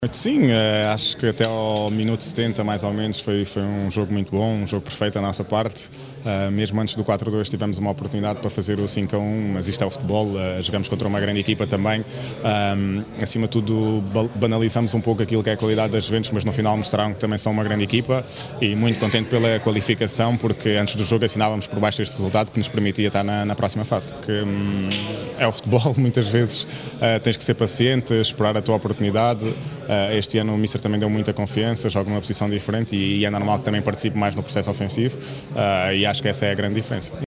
Sim, acho que até ao minuto 70 mais ou menos foi um jogo muito bom, um jogo perfeito da nossa parte. Mesmo antes do 4-2 tivemos uma oportunidade para fazer o 5-1, mas isto é o futebol, jogamos contra uma grande equipa também. Acima de tudo banalizamos um pouco aquilo que é a qualidade das Juventus, mas no final mostraram que também são uma grande equipa e muito contente pela qualificação, porque antes do jogo assinávamos por baixo este resultado que nos permitia estar na próxima fase. Porque é o futebol, muitas vezes tens que ser paciente, esperar a tua oportunidade. Este ano o Mister também deu muita confiança, joga numa posição diferente e é normal que também participe mais no processo ofensivo e acho que essa é a grande diferença.